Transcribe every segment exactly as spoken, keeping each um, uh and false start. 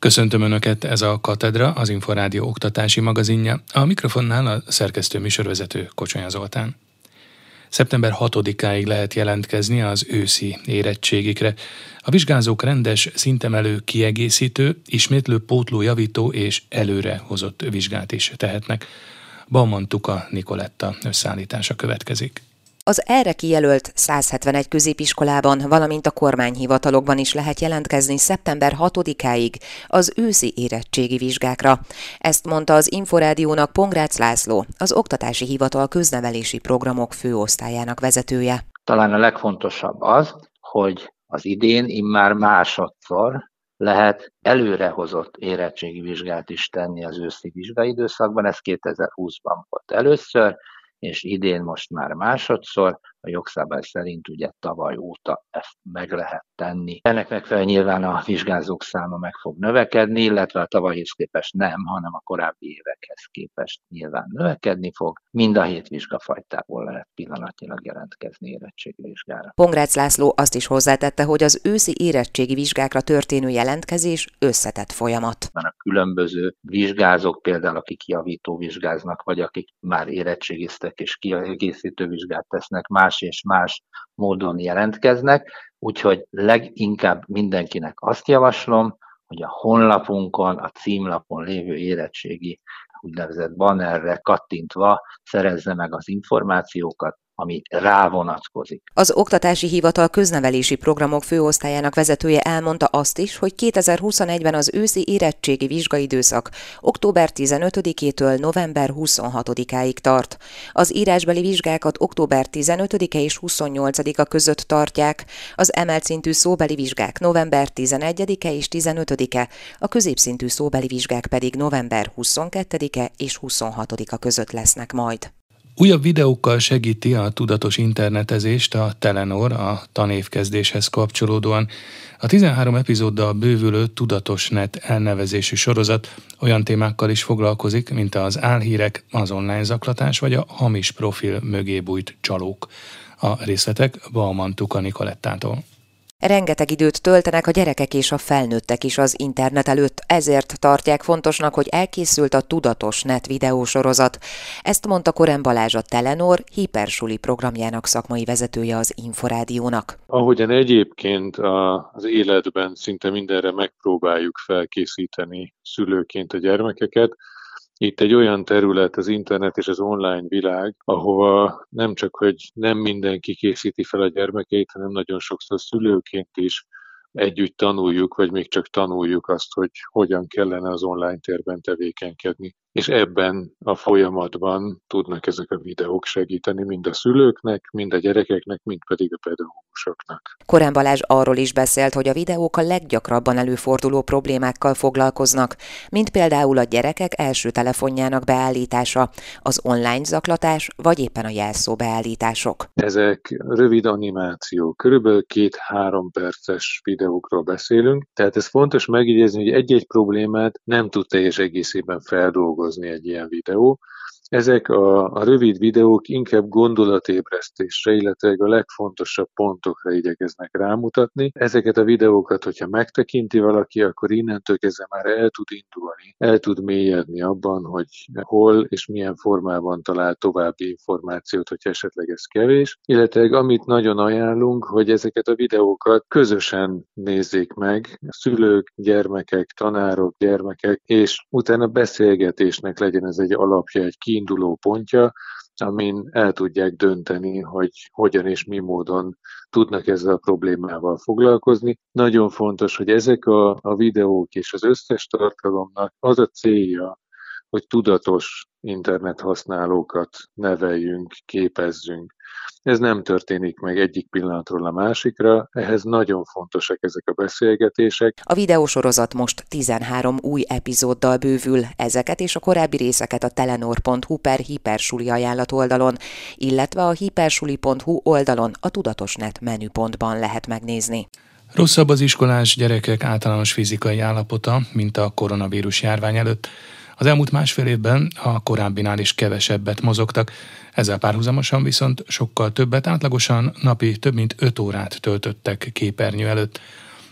Köszöntöm Önöket, ez a Katedra, az Inforádió oktatási magazinja. A mikrofonnál a szerkesztő műsorvezető Kocsonya Zoltán. szeptember hatodikáig lehet jelentkezni az őszi érettségikre. A vizsgázók rendes, szintemelő, kiegészítő, ismétlő, pótló, javító és előrehozott vizsgát is tehetnek. Baumann Tuka Nikoletta összeállítása következik. Az erre kijelölt száz hetvenegy középiskolában, valamint a kormányhivatalokban is lehet jelentkezni szeptember hatodikáig az őszi érettségi vizsgákra. Ezt mondta az Inforádiónak Pongrácz László, az Oktatási Hivatal köznevelési programok főosztályának vezetője. Talán a legfontosabb az, hogy az idén immár másodszor lehet előrehozott érettségi vizsgát is tenni az őszi vizsgaidőszakban, ez kétezer-húszban volt először, és idén most már másodszor, a jogszabály szerint ugye tavaly óta ezt meg lehet tenni. Ennek megfelelően nyilván a vizsgázók száma meg fog növekedni, illetve a tavalyhoz képest nem, hanem a korábbi évekhez képest nyilván növekedni fog. Mind a hét vizsgafajtából lehet pillanatnyilag jelentkezni érettségi vizsgára. Pongrácz László azt is hozzátette, hogy az őszi érettségi vizsgákra történő jelentkezés összetett folyamat. Van a különböző vizsgázók, például akik javító vizsgáznak, vagy akik már érettségiztek és kiegészítő vizsgát tesznek, más és más módon jelentkeznek, úgyhogy leginkább mindenkinek azt javaslom, hogy a honlapunkon, a címlapon lévő érettségi úgynevezett bannerre kattintva szerezze meg az információkat, ami rá vonatkozik. Az Oktatási Hivatal köznevelési programok főosztályának vezetője elmondta azt is, hogy kétezer-huszonegyben az őszi érettségi vizsgaidőszak október tizenötödikétől november huszonhatodikáig tart. Az írásbeli vizsgákat október tizenötödike és huszonnyolcadika között tartják, az emelt szintű szóbeli vizsgák november tizenegyedike és tizenötödike, a középszintű szóbeli vizsgák pedig november huszonkettedike és huszonhatodika között lesznek majd. Újabb videókkal segíti a tudatos internetezést a Telenor a tanévkezdéshez kapcsolódóan. A tizenhárom epizóddal bővülő Tudatosnet elnevezésű sorozat olyan témákkal is foglalkozik, mint az álhírek, az online zaklatás vagy a hamis profil mögé bújt csalók. A részletek Baumann Tuka Nikolettától. Rengeteg időt töltenek a gyerekek és a felnőttek is az internet előtt, ezért tartják fontosnak, hogy elkészült a Tudatosnet videósorozat. Ezt mondta Koren Balázs, a Telenor hipersuli programjának szakmai vezetője az Inforádiónak. Ahogyan egyébként az életben szinte mindenre megpróbáljuk felkészíteni szülőként a gyermekeket, itt egy olyan terület az internet és az online világ, ahova nem csak, hogy nem mindenki készíti fel a gyermekeit, hanem nagyon sokszor szülőként is együtt tanuljuk, vagy még csak tanuljuk azt, hogy hogyan kellene az online térben tevékenykedni. És ebben a folyamatban tudnak ezek a videók segíteni mind a szülőknek, mind a gyerekeknek, mind pedig a pedagógusoknak. Koren Balázs arról is beszélt, hogy a videók a leggyakrabban előforduló problémákkal foglalkoznak, mint például a gyerekek első telefonjának beállítása, az online zaklatás, vagy éppen a jelszó beállítások. Ezek rövid animációk, körülbelül két-három perces videókról beszélünk, tehát ez fontos megjegyezni, hogy egy-egy problémát nem tud teljes egészében feldolgozni egy ilyen videó. Ezek a, a rövid videók inkább gondolatébresztésre, illetve a legfontosabb pontokra igyekeznek rámutatni. Ezeket a videókat, hogyha megtekinti valaki, akkor innentől kezdve már el tud indulni, el tud mélyedni abban, hogy hol és milyen formában talál további információt, hogyha esetleg ez kevés. Illetve amit nagyon ajánlunk, hogy ezeket a videókat közösen nézzék meg, szülők, gyermekek, tanárok, gyermekek, és utána beszélgetésnek legyen ez egy alapja, egy kiinduló pontja, amin el tudják dönteni, hogy hogyan és mi módon tudnak ezzel a problémával foglalkozni. Nagyon fontos, hogy ezek a, a videók és az összes tartalomnak az a célja, hogy tudatos internethasználókat neveljünk, képezzünk. Ez nem történik meg egyik pillanatról a másikra, ehhez nagyon fontosak ezek a beszélgetések. A videósorozat most tizenhárom új epizóddal bővül, ezeket és a korábbi részeket a telenor pont hu per hipersuli ajánlat oldalon, illetve a hipersuli pont hu oldalon a Tudatosnet menüpontban lehet megnézni. Rosszabb az iskolás gyerekek általános fizikai állapota, mint a koronavírus járvány előtt. Az elmúlt másfél évben a korábbinál is kevesebbet mozogtak, ezzel párhuzamosan viszont sokkal többet, átlagosan napi több mint öt órát töltöttek képernyő előtt.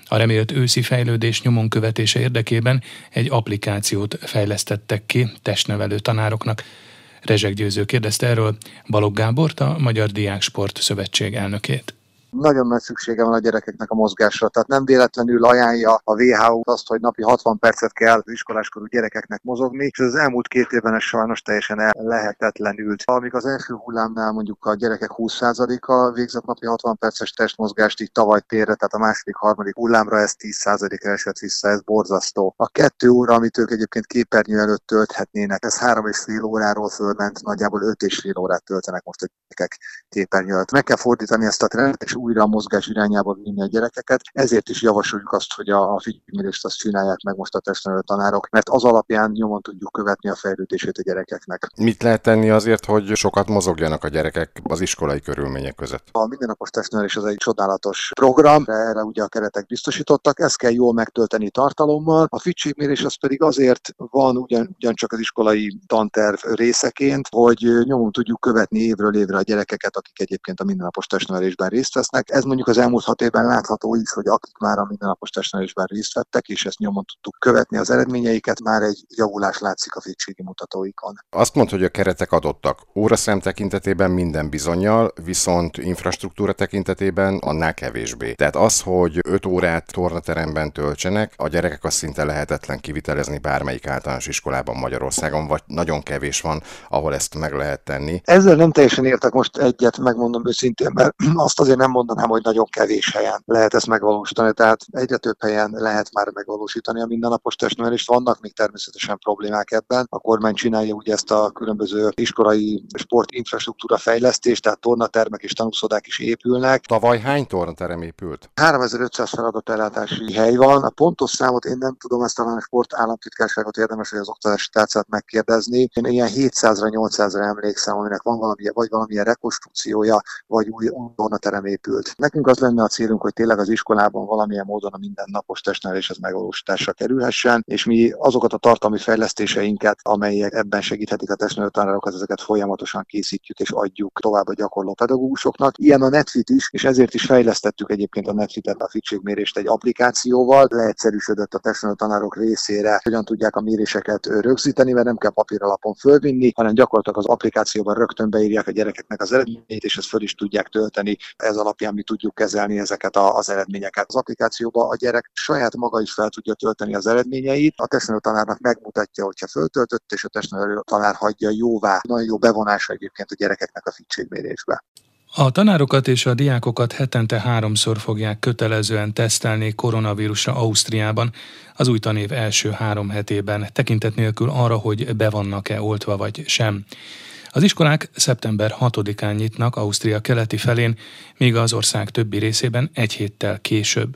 A remélt őszi fejlődés nyomon követése érdekében egy applikációt fejlesztettek ki testnevelő tanároknak. Rezsek Győző kérdezte erről Balogh Gábort, a Magyar Diáksport Szövetség elnökét. Nagyon nagy szüksége van a gyerekeknek a mozgásra, tehát nem véletlenül ajánlja a vé há ó azt, hogy napi hatvan percet kell az iskoláskorú gyerekeknek mozogni, és az elmúlt két évben ez sajnos teljesen lehetetlenült. Amíg az első hullámnál mondjuk a gyerekek húsz százaléka végzett napi hatvan perces testmozgást, így tavaly térre, tehát a második, harmadik hullámra ez tíz százalékra esett vissza, ez borzasztó. A kettő óra, amit ők egyébként képernyő előtt tölthetnének, ez három és fél óráról fölment, nagyjából öt és fél órát töltenek most a gyerekek képernyő előtt. Meg kell fordítani ezt a trendet, és újra a mozgás irányába vinni a gyerekeket. Ezért is javasoljuk azt, hogy a, a figyelmérést azt csinálják meg most a testnevelő tanárok, mert az alapján nyomon tudjuk követni a fejlődését a gyerekeknek. Mit lehet tenni azért, hogy sokat mozogjanak a gyerekek az iskolai körülmények között? A mindennapos testnevelés az egy csodálatos program, erre ugye a keretek biztosítottak, ezt kell jól megtölteni tartalommal. A figyelmérés az pedig azért van ugyan, ugyancsak az iskolai tanterv részeként, hogy nyomon tudjuk követni évről évre a gyerekeket, akik egyébként a mindennapos testnevelésben részt vesznek. Ez mondjuk az elmúlt hat évben látható is, hogy akik már a mindennapos testnevelésben részt vettek, és ezt nyomon tudtuk követni az eredményeiket, már egy javulás látszik a fittségi mutatóikon. Azt mondta, hogy a keretek adottak. Óraszám tekintetében minden bizonnyal, viszont infrastruktúra tekintetében annál kevésbé. Tehát az, hogy öt órát tornateremben töltsenek, a gyerekek azt szinte lehetetlen kivitelezni bármelyik általános iskolában Magyarországon, vagy nagyon kevés van, ahol ezt meg lehet tenni. Ezzel nem teljesen értek most egyet, megmondom őszintén, mert azt azért nem mondanám, hogy nagyon kevés helyen lehet ezt megvalósítani, tehát egyre több helyen lehet már megvalósítani a mindennapos testnevelést. Vannak még természetesen problémák ebben. A kormány csinálja ugye ezt a különböző iskolai sportinfrastruktúra fejlesztést, tehát tornatermek és tanúszodák is épülnek. Tavaly hány tornaterem épült? háromezer-ötszáz feladatellátási hely van. A pontos számot én nem tudom, ezt talán a sport államtitkárságot érdemes, hogy az oktatási tárcát megkérdezni. Én ilyen hétszázra, nyolcszázra emlékszem, aminek van valamilyen, vagy valamilyen rekonstrukciója, vagy új tornaterem épült. Nekünk az lenne a célunk, hogy tényleg az iskolában valamilyen módon a mindennapos testnevelés az megvalósításra kerülhessen, és mi azokat a tartalmi fejlesztéseinket, amelyek ebben segíthetik a testnevelő tanárokat, ezeket folyamatosan készítjük és adjuk tovább a gyakorló pedagógusoknak. Ilyen a NetFit is, és ezért is fejlesztettük egyébként a NetFitet, a fittségmérést egy applikációval. Leegyszerűsödött a testnevelő tanárok részére, hogyan tudják a méréseket rögzíteni, mert nem kell papíralapon fölvinni, hanem gyakorlatilag az applikációban rögtön beírják a gyerekeknek az eredményeit, és ezt föl is tudják tölteni. Ez alapján mi tudjuk kezelni ezeket a, az eredményeket. Az applikációban a gyerek saját maga is fel tudja tölteni az eredményeit. A testnevelő tanárnak megmutatja, hogyha föltöltött, és a testnevelő tanár hagyja jóvá. Nagyon jó bevonása egyébként a gyerekeknek a fittségmérésbe. A tanárokat és a diákokat hetente háromszor fogják kötelezően tesztelni koronavírusra Ausztriában az új tanév első három hetében, tekintet nélkül arra, hogy be vannak-e oltva vagy sem. Az iskolák szeptember hatodikán nyitnak Ausztria keleti felén, míg az ország többi részében egy héttel később.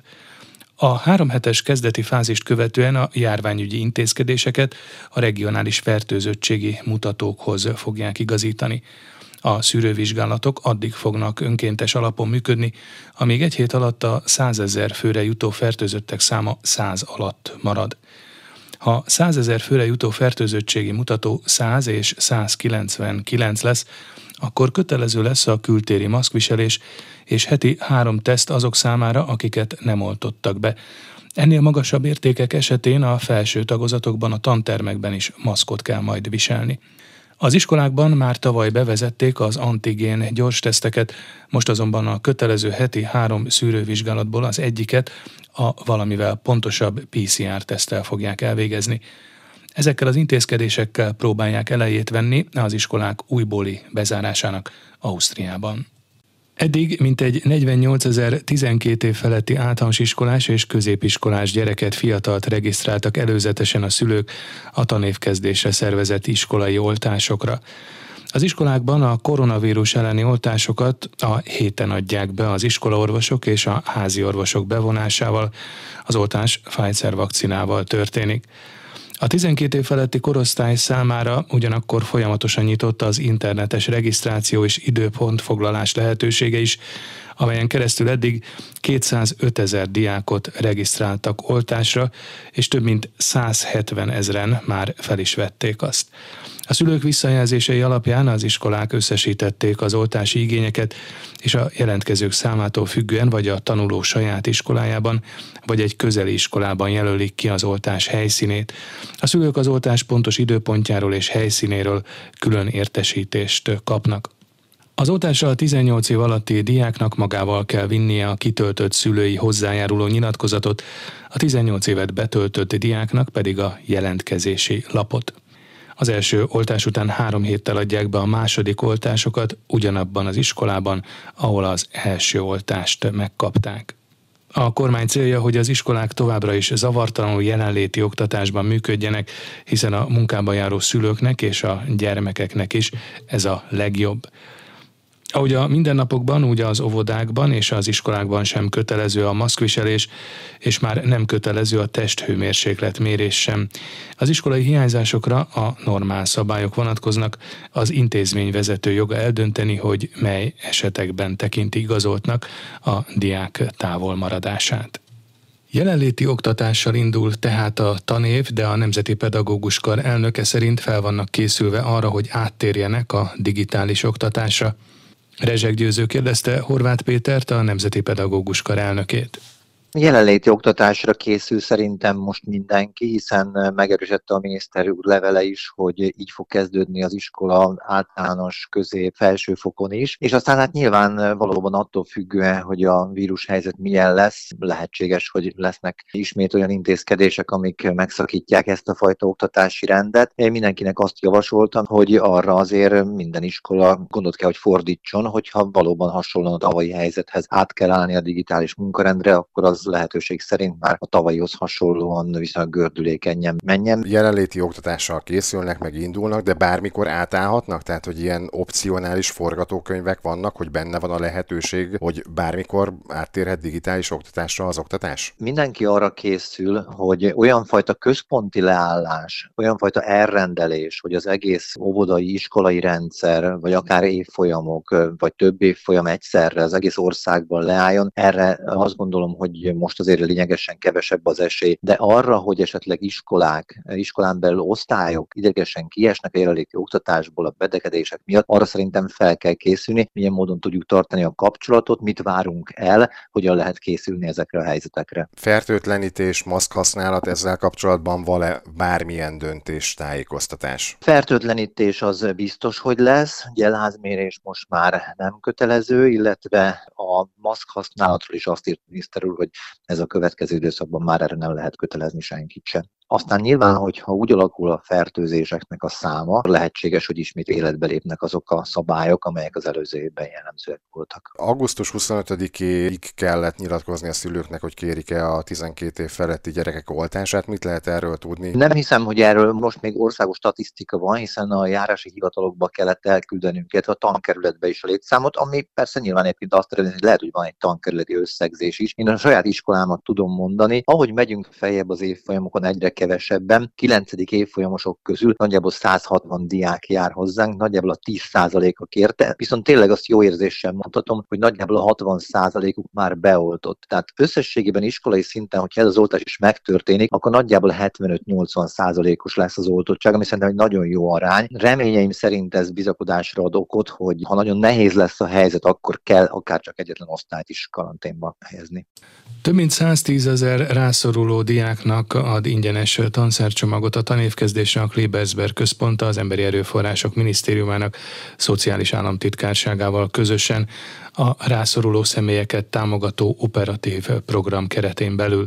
A három hetes kezdeti fázist követően a járványügyi intézkedéseket a regionális fertőzöttségi mutatókhoz fogják igazítani. A szűrővizsgálatok addig fognak önkéntes alapon működni, amíg egy hét alatt a százezer főre jutó fertőzöttek száma száz alatt marad. Ha százezer főre jutó fertőzöttségi mutató száz és százkilencvenkilenc lesz, akkor kötelező lesz a kültéri maszkviselés és heti három teszt azok számára, akiket nem oltottak be. Ennél magasabb értékek esetén a felső tagozatokban, a tantermekben is maszkot kell majd viselni. Az iskolákban már tavaly bevezették az antigén gyors teszteket, most azonban a kötelező heti három szűrővizsgálatból az egyiket a valamivel pontosabb pé cé er-teszttel fogják elvégezni. Ezekkel az intézkedésekkel próbálják elejét venni az iskolák újbóli bezárásának Ausztriában. Eddig mintegy negyvennyolcezer tizenkét év feletti általános iskolás és középiskolás gyereket, fiatalt regisztráltak előzetesen a szülők a tanévkezdésre szervezett iskolai oltásokra. Az iskolákban a koronavírus elleni oltásokat a héten adják be az iskolaorvosok és a házi orvosok bevonásával, az oltás Pfizer vakcinával történik. A tizenkét év feletti korosztály számára ugyanakkor folyamatosan nyitott az internetes regisztráció és időpontfoglalás lehetősége is, amelyen keresztül eddig kétszázötezer diákot regisztráltak oltásra, és több mint százhetven ezren már fel is vették azt. A szülők visszajelzései alapján az iskolák összesítették az oltási igényeket, és a jelentkezők számától függően vagy a tanuló saját iskolájában, vagy egy közeli iskolában jelölik ki az oltás helyszínét. A szülők az oltás pontos időpontjáról és helyszínéről külön értesítést kapnak. Az oltásra a tizennyolc év alatti diáknak magával kell vinnie a kitöltött szülői hozzájáruló nyilatkozatot, a tizennyolc évet betöltött diáknak pedig a jelentkezési lapot. Az első oltás után három héttel adják be a második oltásokat ugyanabban az iskolában, ahol az első oltást megkapták. A kormány célja, hogy az iskolák továbbra is zavartalanul jelenléti oktatásban működjenek, hiszen a munkába járó szülőknek és a gyermekeknek is ez a legjobb. Ahogy a mindennapokban, úgy az óvodákban és az iskolákban sem kötelező a maszkviselés, és már nem kötelező a testhőmérséklet mérés sem. Az iskolai hiányzásokra a normál szabályok vonatkoznak, az intézmény vezető joga eldönteni, hogy mely esetekben tekinti igazoltnak a diák távolmaradását. Jelenléti oktatással indul tehát a tanév, de a Nemzeti Pedagógus Kar elnöke szerint fel vannak készülve arra, hogy áttérjenek a digitális oktatásra. Rezsek Győző kérdezte Horváth Pétert, a Nemzeti Pedagógus Kar elnökét. Jelenléti oktatásra készül szerintem most mindenki, hiszen megerősítette a miniszter úr levele is, hogy így fog kezdődni az iskola általános, közép, felsőfokon is, és aztán hát nyilván valóban attól függően, hogy a vírushelyzet milyen lesz, lehetséges, hogy lesznek ismét olyan intézkedések, amik megszakítják ezt a fajta oktatási rendet. Én mindenkinek azt javasoltam, hogy arra azért minden iskola gondot kell, hogy fordítson, hogyha valóban hasonlóan a tavalyi helyzethez át kell állni a digitális munkarendre, akkor az lehetőség szerint már a tavalyihoz hasonlóan viszonylag gördülékenyen menjen. Jelenléti oktatással készülnek, meg indulnak, de bármikor átállhatnak? Tehát, hogy ilyen opcionális forgatókönyvek vannak, hogy benne van a lehetőség, hogy bármikor áttérhet digitális oktatásra az oktatás? Mindenki arra készül, hogy olyan fajta központi leállás, olyan fajta elrendelés, hogy az egész óvodai, iskolai rendszer, vagy akár évfolyamok, vagy több évfolyam egyszerre az egész országban leálljon. Erre azt gondolom, hogy most azért lényegesen kevesebb az esély, de arra, hogy esetleg iskolák, iskolán belül osztályok idegesen kiesnek a jelenléti oktatásból a betegedések miatt, arra szerintem fel kell készülni, milyen módon tudjuk tartani a kapcsolatot, mit várunk el, hogyan lehet készülni ezekre a helyzetekre. Fertőtlenítés, maszk használat, ezzel kapcsolatban van-e bármilyen döntés, tájékoztatás? Fertőtlenítés az biztos, hogy lesz, gyelházmérés most már nem kötelező, illetve a maszk használatról is azt írt miniszter úr, hogy ez a következő időszakban már erre nem lehet kötelezni senkit sem. Aztán nyilván, hogyha úgy alakul a fertőzéseknek a száma, lehetséges, hogy ismét életbe lépnek azok a szabályok, amelyek az előző évben jellemzőek voltak. augusztus huszonötödikéig kellett nyilatkozni a szülőknek, hogy kérik-e a tizenkét év feletti gyerekek oltását. Mit lehet erről tudni? Nem hiszem, hogy erről most még országos statisztika van, hiszen a járási hivatalokba kellett elküldenünk, illetve a tankerületbe is a létszámot, ami persze nyilván egyébként azt eredményezi, hogy lehet, hogy van egy tankerületi összegzés is. Én a saját iskolámat tudom mondani, ahogy megyünk feljebb az évfolyamokon egyre kevesebben, kilencedik évfolyamosok közül nagyjából száz hatvan diák jár hozzánk, nagyjából a tíz százaléka kérte, viszont tényleg azt jó érzéssel mondhatom, hogy nagyjából a hatvan százalékuk már beoltott. Tehát összességében iskolai szinten, hogyha ez az oltás is megtörténik, akkor nagyjából hetvenöt-nyolcvan százalékos lesz az oltottság, ami szerintem egy nagyon jó arány. Reményeim szerint ez bizakodásra ad okot, hogy ha nagyon nehéz lesz a helyzet, akkor kell akár csak egyetlen osztályt is karanténba helyezni. Több mint száztízezer rászoruló diáknak ad ingyenes tanszercsomagot a tanévkezdésre a Klebersberg Központ az Emberi Erőforrások Minisztériumának Szociális Államtitkárságával közösen a rászoruló személyeket támogató operatív program keretén belül.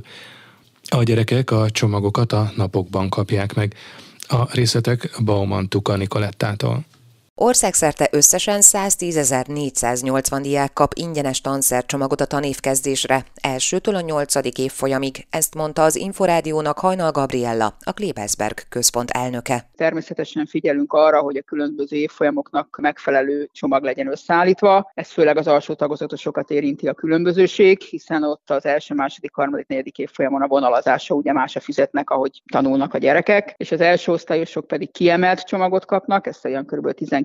A gyerekek a csomagokat a napokban kapják meg. A részletek Baumann Tuka Nikolettától. Országszerte összesen száztízezer-négyszáznyolcvan diák kap ingyenes tanszercsomagot a tanévkezdésre, elsőtől a nyolcadik évfolyamig, ezt mondta az Inforádiónak Hajnal Gabriella, a Klebersberg Központ elnöke. Természetesen figyelünk arra, hogy a különböző évfolyamoknak megfelelő csomag legyen összeállítva. Ez főleg az alsó tagozatosokat érinti a különbözőség, hiszen ott az első, második, harmadik, negyedik évfolyamon a vonalazása ugye másra fizetnek, ahogy tanulnak a gyerekek, és az első osztályosok pedig kiemelt csomagot kapnak, ezt olyan kb. tizenkét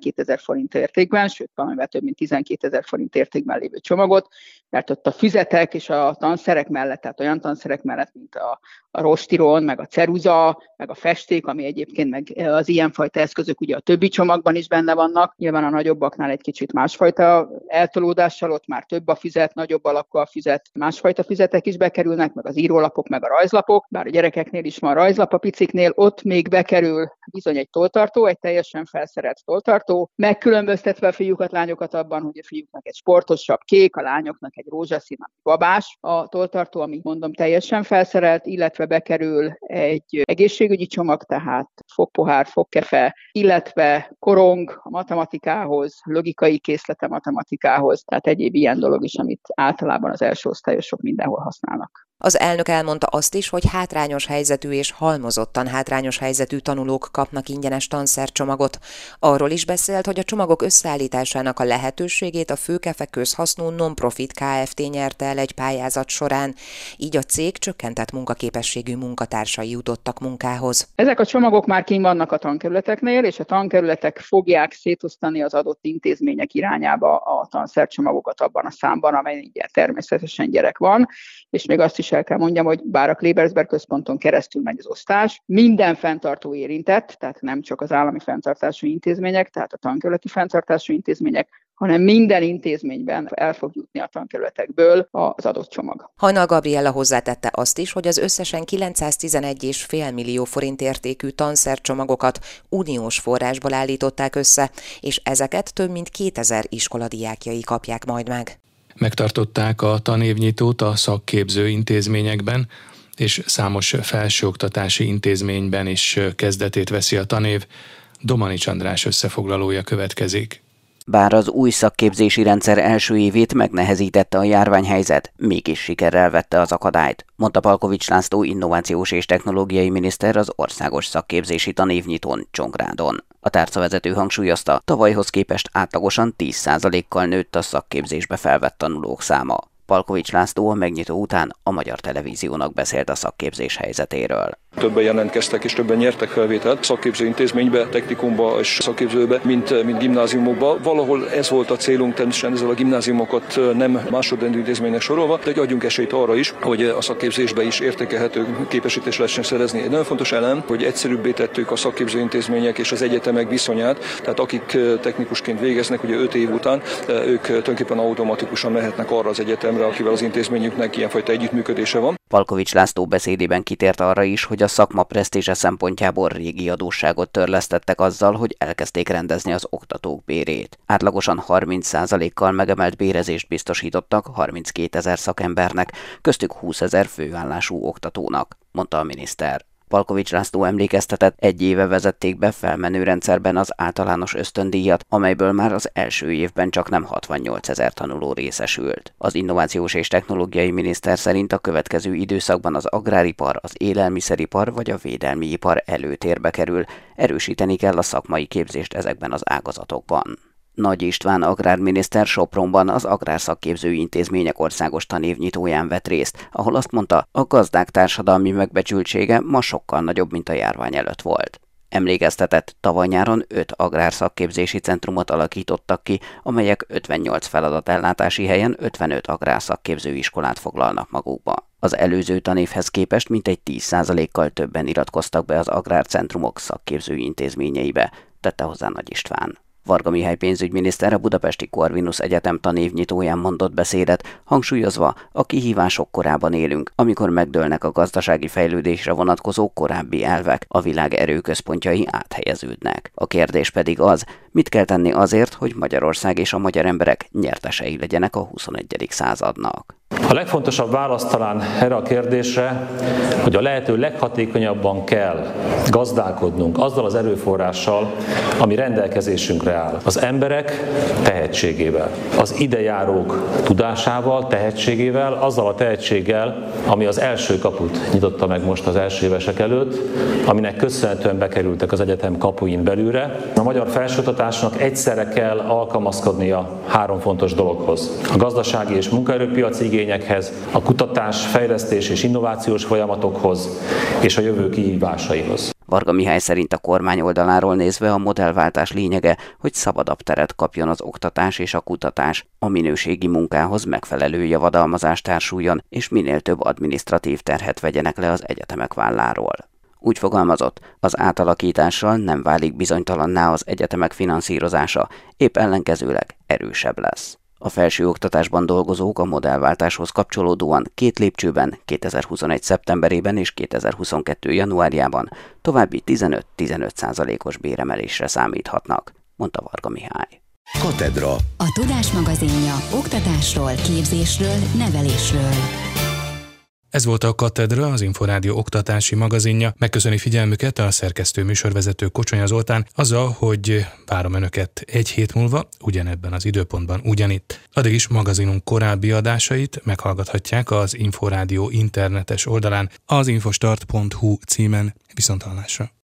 tizenkétezer forint értékben, sőt, valamivel több mint tizenkétezer forint értékben lévő csomagot, mert ott a füzetek és a tanszerek mellett, tehát olyan tanszerek mellett, mint a, a rostiron, meg a ceruza, meg a festék, ami egyébként meg az ilyenfajta eszközök ugye a többi csomagban is benne vannak. Nyilván a nagyobbaknál egy kicsit másfajta eltolódással, ott már több a füzet, nagyobb alakú a füzet, másfajta füzetek is bekerülnek, meg az írólapok, meg a rajzlapok, bár a gyerekeknél is van rajzlap, a piciknél ott még bekerül bizony egy tolltartó, egy teljesen felszerelt tolltartó, megkülönböztetve a fiúkat, lányokat abban, hogy a fiúknak egy sportosabb kék, a lányoknak egy rózsaszín, babás a tolltartó, ami mondom teljesen felszerelt, illetve bekerül egy egészségügyi csomag, tehát fogpohár, fogkefe, illetve korong a matematikához, logikai készlete matematikához, tehát egyéb ilyen dolog is, amit általában az első osztályosok mindenhol használnak. Az elnök elmondta azt is, hogy hátrányos helyzetű és halmozottan hátrányos helyzetű tanulók kapnak ingyenes tanszercsomagot. Arról is beszélt, hogy a csomagok összeállításának a lehetőségét a Főkefe közhasznú non-profit Kft. Nyerte el egy pályázat során, így a cég csökkentett munkaképességű munkatársai jutottak munkához. Ezek a csomagok már kint vannak a tankerületeknél, és a tankerületek fogják szétosztani az adott intézmények irányába a tanszercsomagokat abban a számban, amelyen természetesen gyerek van, és még azt is el kell mondjam, hogy bár a Klebersberg központon keresztül megy az osztás, minden fenntartó érintett, tehát nem csak az állami fenntartású intézmények, tehát a tankerületi fenntartású intézmények, hanem minden intézményben el fog jutni a tankerületekből az adott csomag. Hajnal Gabriella hozzátette azt is, hogy az összesen kilencszáztizenegy egész öt millió forint értékű tanszercsomagokat uniós forrásból állították össze, és ezeket több mint kétezer iskola diákjai kapják majd meg. Megtartották a tanévnyitót a szakképző intézményekben, és számos felsőoktatási intézményben is kezdetét veszi a tanév. Domanics András összefoglalója következik. Bár az új szakképzési rendszer első évét megnehezítette a járványhelyzet, mégis sikerrel vette az akadályt, mondta Palkovics László innovációs és technológiai miniszter az országos szakképzési tanévnyitón Csongrádon. A tárcavezető hangsúlyozta, tavalyhoz képest átlagosan tíz százalékkal nőtt a szakképzésbe felvett tanulók száma. Palkovics László a megnyitó után a Magyar Televíziónak beszélt a szakképzés helyzetéről. Többen jelentkeztek és többen nyertek felvételt szakképző intézménybe, technikumba és szakképzőbe, mint, mint gimnáziumokba. Valahol ez volt a célunk, természetesen ezzel a gimnáziumokat nem másodrendű intézménynek sorolva, de adjunk esélyt arra is, hogy a szakképzésbe is értékelhető képesítést lehessen szerezni. Egy nagyon fontos elem, hogy egyszerűbbé tettük a szakképző intézmények és az egyetemek viszonyát, tehát akik technikusként végeznek, ugye öt év után, ők tulajdonképpen automatikusan mehetnek arra az egyetemre, akivel az intézményüknek ilyenfajta együttműködése van. Palkovics László beszédében kitért arra is, hogy a szakma presztízse szempontjából régi adósságot törlesztettek azzal, hogy elkezdték rendezni az oktatók bérét. Átlagosan harminc százalékkal megemelt bérezést biztosítottak harminckétezer szakembernek, köztük húszezer főállású oktatónak, mondta a miniszter. Palkovics László emlékeztetett, egy éve vezették be felmenő rendszerben az általános ösztöndíjat, amelyből már az első évben csak nem hatvannyolcezer tanuló részesült. Az innovációs és technológiai miniszter szerint a következő időszakban az agráripar, az élelmiszeripar vagy a védelmi ipar előtérbe kerül, erősíteni kell a szakmai képzést ezekben az ágazatokban. Nagy István agrárminiszter Sopronban az Agrárszakképző Intézmények országos tanévnyitóján vett részt, ahol azt mondta, a gazdák társadalmi megbecsültsége ma sokkal nagyobb, mint a járvány előtt volt. Emlékeztetett, tavaly nyáron öt agrárszakképzési centrumot alakítottak ki, amelyek ötvennyolc feladatellátási helyen ötvenöt agrárszakképző iskolát foglalnak magukba. Az előző tanévhez képest mintegy tíz százalékkal többen iratkoztak be az agrárcentrumok szakképző intézményeibe, tette hozzá Nagy István. Varga Mihály pénzügyminiszter a Budapesti Corvinus Egyetem tanévnyitóján mondott beszédet, hangsúlyozva, a kihívások korában élünk, amikor megdőlnek a gazdasági fejlődésre vonatkozó korábbi elvek, a világ erőközpontjai áthelyeződnek. A kérdés pedig az, mit kell tenni azért, hogy Magyarország és a magyar emberek nyertesei legyenek a huszonegyedik századnak. A legfontosabb válasz talán erre a kérdésre, hogy a lehető leghatékonyabban kell gazdálkodnunk azzal az erőforrással, ami rendelkezésünkre áll. Az emberek tehetségével, az idejárók tudásával, tehetségével, azzal a tehetséggel, ami az első kaput nyitotta meg most az első évesek előtt, aminek köszönhetően bekerültek az egyetem kapuin belülre. A magyar felsőoktatásnak egyszerre kell alkalmazkodnia három fontos dologhoz. A gazdasági és munkaerőpiaci igényekhez, a kutatás, fejlesztés és innovációs folyamatokhoz és a jövő kihívásaihoz. Varga Mihály szerint a kormány oldaláról nézve a modellváltás lényege, hogy szabadabb teret kapjon az oktatás és a kutatás, a minőségi munkához megfelelő javadalmazás társuljon, és minél több adminisztratív terhet vegyenek le az egyetemek válláról. Úgy fogalmazott, az átalakítással nem válik bizonytalanná az egyetemek finanszírozása, épp ellenkezőleg erősebb lesz. A felsőoktatásban dolgozók a modellváltáshoz kapcsolódóan két lépcsőben kétezer-huszonegy. szeptemberében és kétezer-huszonkettő. januárjában további tizenöt-tizenöt százalékos béremelésre számíthatnak, mondta Varga Mihály. Katedra. A Tudás magazinja oktatásról, képzésről, nevelésről. Ez volt a Katedra, az Inforádió oktatási magazinja. Megköszöni figyelmüket a szerkesztő műsorvezető Kocsonya Zoltán azzal, hogy várom Önöket egy hét múlva, ugyanebben az időpontban ugyanitt. Addig is magazinunk korábbi adásait meghallgathatják az Inforádió internetes oldalán, az infostart pont hu címen. Viszonthallásra.